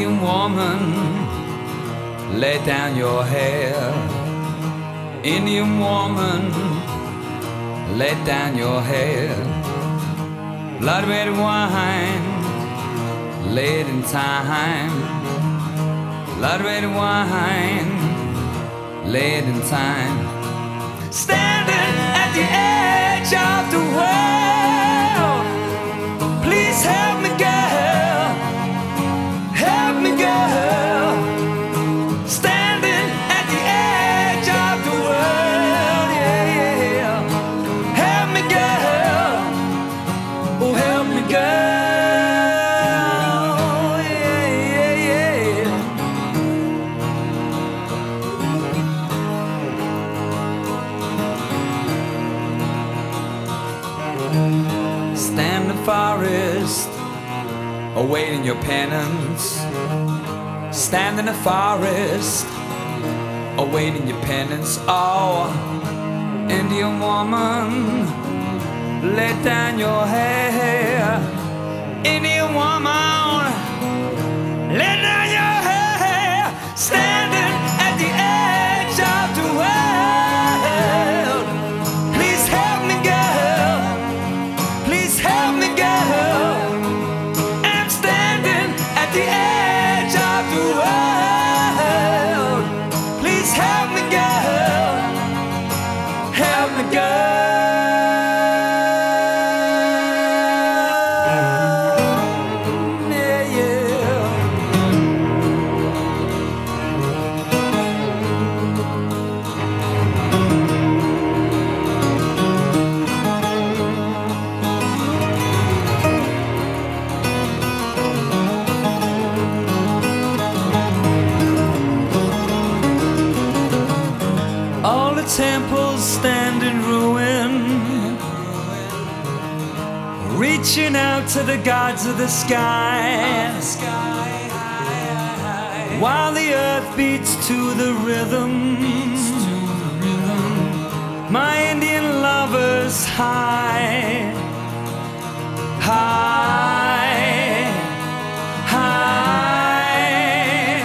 Indian woman, lay down your hair. Indian woman, lay down your hair. Blood red wine, late in time. Blood red wine, late in time. Standing at the edge of the world, please help me, girl. Help me, girl. Standing at the edge of the world, yeah, yeah. Help me, girl. Oh, help me, girl. Yeah, yeah, yeah. Stand in the forest, awaiting your penance. Stand in the forest, awaiting your penance. Oh, Indian woman, lay down your hair. Indian woman, lay down your hair. Standing at the edge of the world, please help me, girl. Please help me, girl. I'm standing at the edge of the world. Please help me, girl. Help me, girl. Yeah, yeah. All the temples stand in ruin, reaching out to the gods of the sky, while the earth beats to the rhythm. My Indian lovers high, high, high,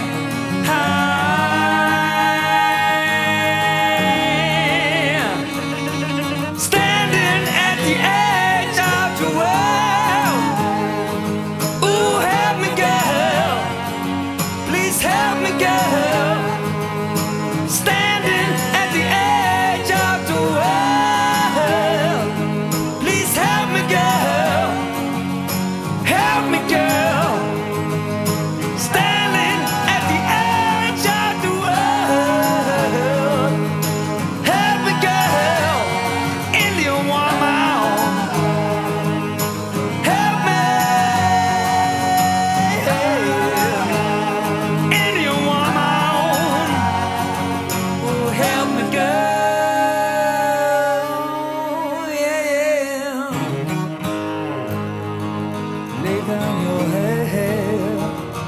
high. Standing at the edge of the world. Ooh, help me, girl. Please help me, girl. Standing at the edge of the world. Please help me, girl. Help me, girl. Standing at the edge of the world. Help me, girl. Indian woman. Help me. Indian woman. Oh, help me, girl. Yeah, yeah. Lay down your head.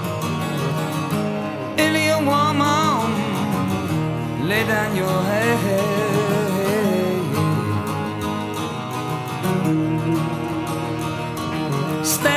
Indian woman, lay down your head. Stand